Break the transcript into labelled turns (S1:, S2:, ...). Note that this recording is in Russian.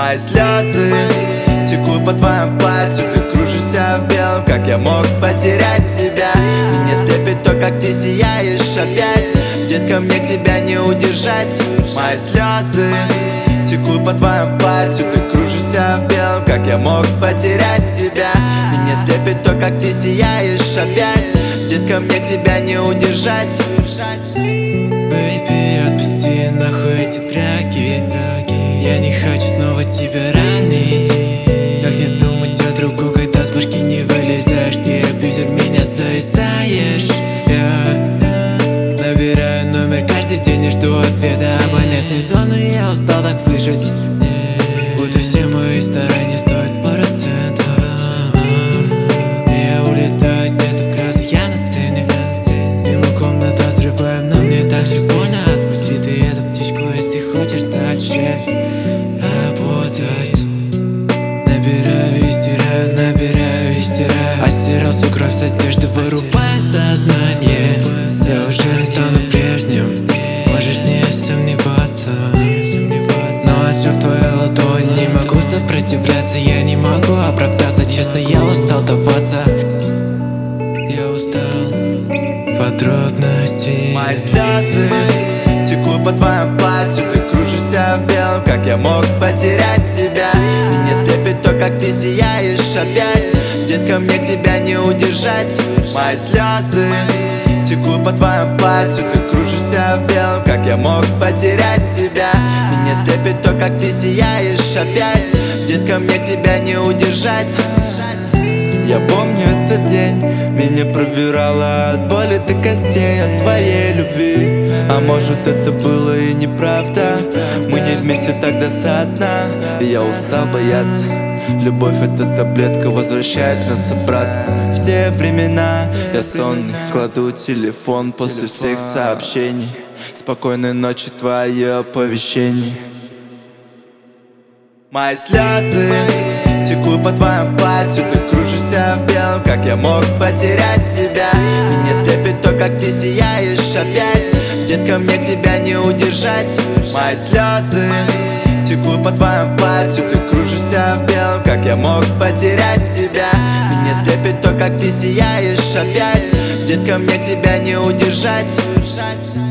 S1: Мои слезы текут по твоему платью. Ты кружишься в белом, как я мог потерять тебя? Меня слепит то, как ты сияешь опять. Детка, мне тебя не удержать. Мои слезы текут по твоему платью. Ты кружишься в белом, как я мог потерять тебя? Меня слепит то, как ты сияешь опять. Детка, мне тебя не удержать.
S2: Бэйби, отпусти нахуй эти драки. Я не хочу снова тебя ранить. Как не думать о другом, когда с башки не вылезаешь? Ты абьюзер, меня зависаешь. Я набираю номер каждый день и жду ответа. Абонентной зоны я устал так слышать. Будто все мои старания стоят процентов. Я улетаю где-то в грязь, я на сцене. Мимо комнату взрываем, но мне так же больно. Отпусти ты эту птичку, если хочешь дальше работать. Набираю и стираю. Остирал всю кровь с одежды, вырубая сознание. Я уже не стану прежним, можешь не сомневаться. Но отжав твою ладонь, не могу сопротивляться. Я не могу оправдаться, честно, я устал даваться. Я устал подробностей.
S1: Мои слезы текут по твоему платью. Ты кружишься в белом, как я мог потерять тебя? Меня слепит то, как ты сияешь опять. Детка, мне тебя не удержать. Мои слезы текут по твоему платью. Ты кружишься в белом, как я мог потерять тебя? Меня слепит то, как ты сияешь опять. Детка, мне тебя не удержать. Я помню этот день, меня пробирало от боли до костей, от твоей любви. А может, это было и неправда. Мы не вместе тогда со дна. И я устал бояться. Любовь — это таблетка, возвращает нас обратно в те времена. Я сонный, кладу телефон после всех сообщений. Спокойной ночи, твое оповещение. Мои слезы текут по твоему платью. Ты кружишься в белом, как я мог потерять тебя? Меня слепит то, как ты сияешь опять. Детка, мне тебя не удержать. Мои слезы текут по твоему платью. Ты кружишься в белом, как я мог потерять тебя? Меня слепит то, как ты сияешь опять. Детка, мне тебя не удержать.